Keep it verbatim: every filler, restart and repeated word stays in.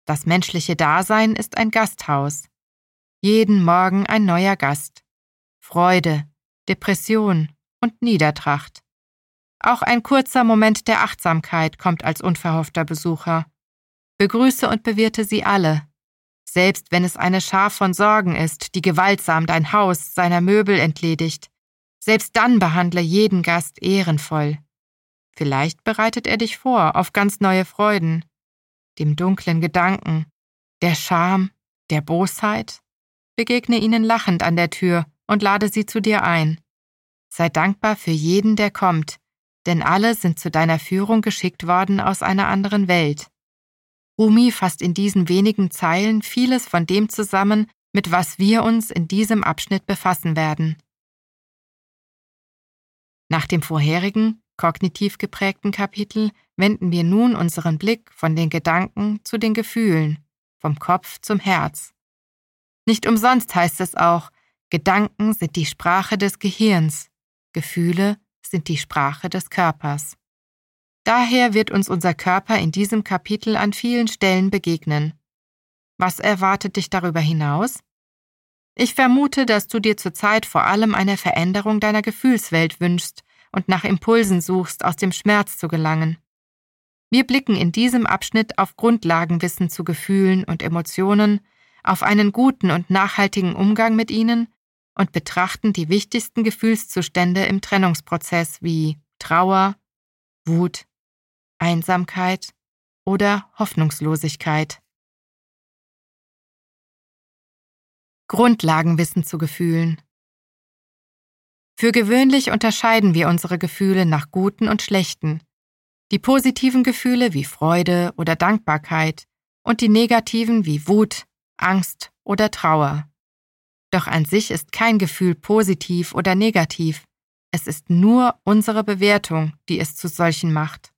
Das menschliche Dasein ist ein Gasthaus. Jeden Morgen ein neuer Gast. Freude, Depression und Niedertracht. Auch ein kurzer Moment der Achtsamkeit kommt als unverhoffter Besucher. Begrüße und bewirte sie alle. Selbst wenn es eine Schar von Sorgen ist, die gewaltsam dein Haus seiner Möbel entledigt, selbst dann behandle jeden Gast ehrenvoll. Vielleicht bereitet er dich vor auf ganz neue Freuden, dem dunklen Gedanken, der Scham, der Bosheit. Begegne ihnen lachend an der Tür und lade sie zu dir ein. Sei dankbar für jeden, der kommt, denn alle sind zu deiner Führung geschickt worden aus einer anderen Welt. Rumi fasst in diesen wenigen Zeilen vieles von dem zusammen, mit was wir uns in diesem Abschnitt befassen werden. Nach dem vorherigen, kognitiv geprägten Kapitel wenden wir nun unseren Blick von den Gedanken zu den Gefühlen, vom Kopf zum Herz. Nicht umsonst heißt es auch, Gedanken sind die Sprache des Gehirns, Gefühle sind die Sprache des Körpers. Daher wird uns unser Körper in diesem Kapitel an vielen Stellen begegnen. Was erwartet dich darüber hinaus? Ich vermute, dass du dir zurzeit vor allem eine Veränderung deiner Gefühlswelt wünschst und nach Impulsen suchst, aus dem Schmerz zu gelangen. Wir blicken in diesem Abschnitt auf Grundlagenwissen zu Gefühlen und Emotionen, auf einen guten und nachhaltigen Umgang mit ihnen und betrachten die wichtigsten Gefühlszustände im Trennungsprozess wie Trauer, Wut, Einsamkeit oder Hoffnungslosigkeit. Grundlagenwissen zu Gefühlen. Für gewöhnlich unterscheiden wir unsere Gefühle nach guten und schlechten. Die positiven Gefühle wie Freude oder Dankbarkeit und die negativen wie Wut, Angst oder Trauer. Doch an sich ist kein Gefühl positiv oder negativ. Es ist nur unsere Bewertung, die es zu solchen macht.